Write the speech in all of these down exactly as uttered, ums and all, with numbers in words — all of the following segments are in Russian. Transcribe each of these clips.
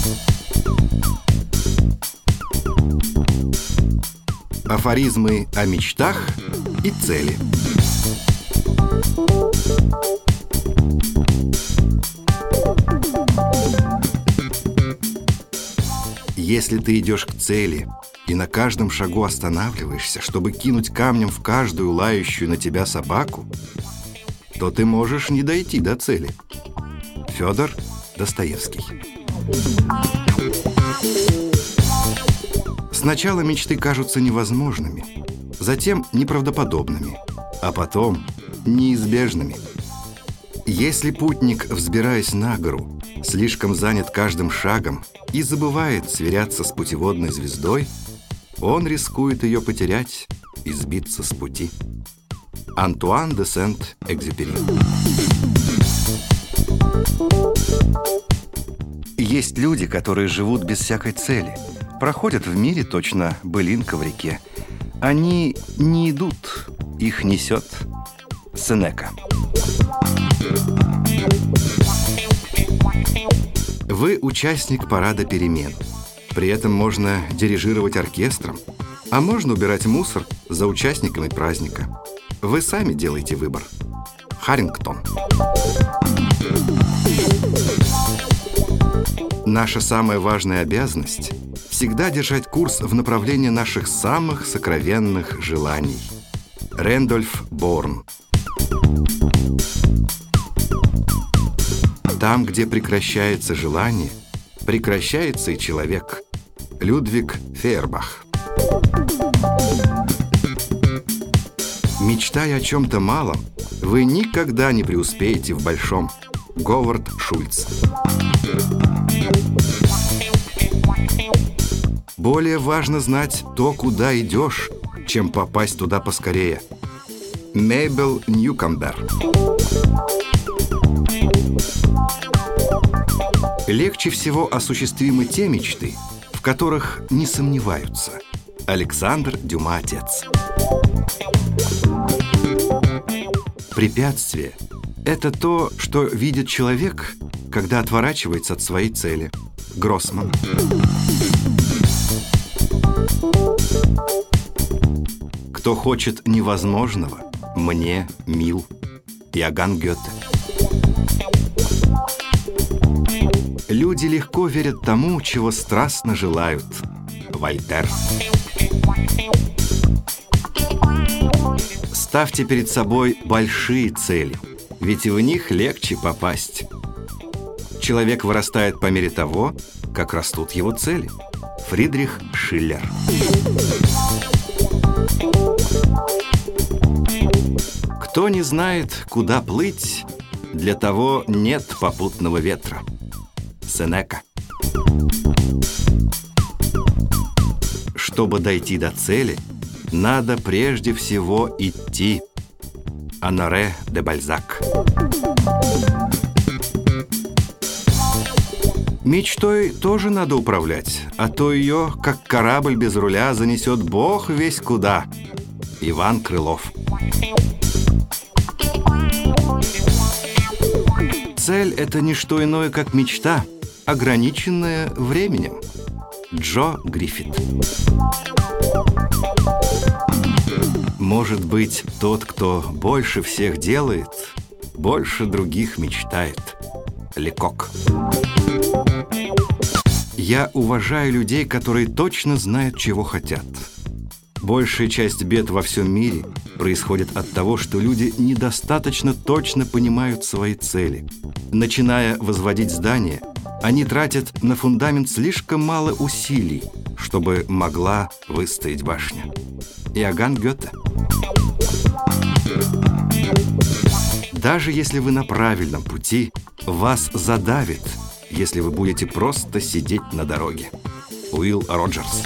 Афоризмы о мечтах и цели. Если ты идешь к цели и на каждом шагу останавливаешься, чтобы кинуть камнем в каждую лающую на тебя собаку, то ты можешь не дойти до цели. Федор Достоевский. Сначала мечты кажутся невозможными, затем неправдоподобными, а потом неизбежными. Если путник, взбираясь на гору, слишком занят каждым шагом и забывает сверяться с путеводной звездой, он рискует ее потерять и сбиться с пути. Антуан де Сент-Экзюпери. Есть люди, которые живут без всякой цели, проходят в мире точно былинка в реке. Они не идут, их несет. Сенека. Вы участник парада перемен. При этом можно дирижировать оркестром, а можно убирать мусор за участниками праздника. Вы сами делаете выбор. Харрингтон. Наша самая важная обязанность – всегда держать курс в направлении наших самых сокровенных желаний. Рэндольф Борн. Там, где прекращается желание, прекращается и человек. Людвиг Фейербах. Мечтая о чем-то малом, вы никогда не преуспеете в большом. Говард Шульц. Более важно знать то, куда идешь, чем попасть туда поскорее. Мейбл Ньюкомбер. Легче всего осуществимы те мечты, в которых не сомневаются. Александр Дюма, отец. Препятствие – это то, что видит человек, когда отворачивается от своей цели. Гроссман. Кто хочет невозможного, мне мил. Иоганн Гёте. Люди легко верят тому, чего страстно желают. Вольтер. Ставьте перед собой большие цели, ведь и в них легче попасть. Человек вырастает по мере того, как растут его цели. Фридрих Шиллер. Кто не знает, куда плыть, для того нет попутного ветра. Сенека. Чтобы дойти до цели, надо прежде всего идти. Оноре де Бальзак. Мечтой тоже надо управлять, а то ее, как корабль без руля, занесет бог весть куда. Иван Крылов. Цель – это не что иное, как мечта, ограниченная временем. Джо Гриффит. Может быть, тот, кто больше всех делает, больше других мечтает. Лекок. Я уважаю людей, которые точно знают, чего хотят. Большая часть бед во всем мире происходит от того, что люди недостаточно точно понимают свои цели. Начиная возводить здание, они тратят на фундамент слишком мало усилий, чтобы могла выстоять башня. Иоганн Гёте. Даже если вы на правильном пути, вас задавит, если вы будете просто сидеть на дороге. Уилл Роджерс.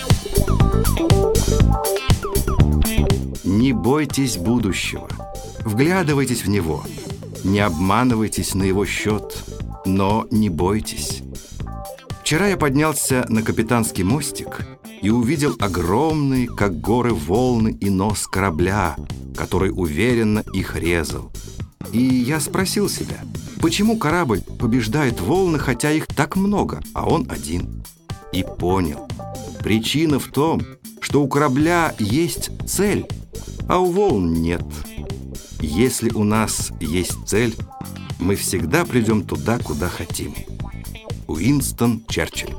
Не бойтесь будущего. Вглядывайтесь в него. Не обманывайтесь на его счет, но не бойтесь. Вчера я поднялся на капитанский мостик и увидел огромные, как горы, волны и нос корабля, который уверенно их резал. И я спросил себя, Почему корабль побеждает волны, хотя их так много, а он один? И понял. Причина в том, что у корабля есть цель, а у волн нет. Если у нас есть цель, мы всегда придем туда, куда хотим. Уинстон Черчилль.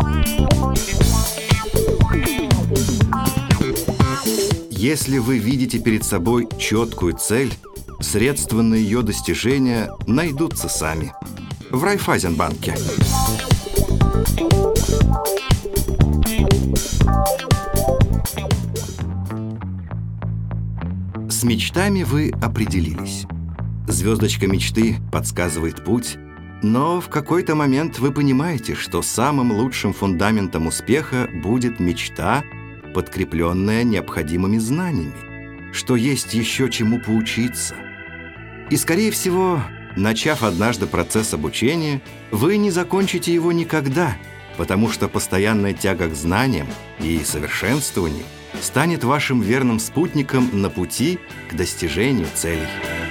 Если вы видите перед собой четкую цель, средства на ее достижение найдутся сами. В Райффайзенбанке. С мечтами вы определились. Звездочка мечты подсказывает путь, но в какой-то момент вы понимаете, что самым лучшим фундаментом успеха будет мечта, подкрепленная необходимыми знаниями, что есть еще чему поучиться. И, скорее всего, начав однажды процесс обучения, вы не закончите его никогда, потому что постоянная тяга к знаниям и совершенствованию станет вашим верным спутником на пути к достижению целей.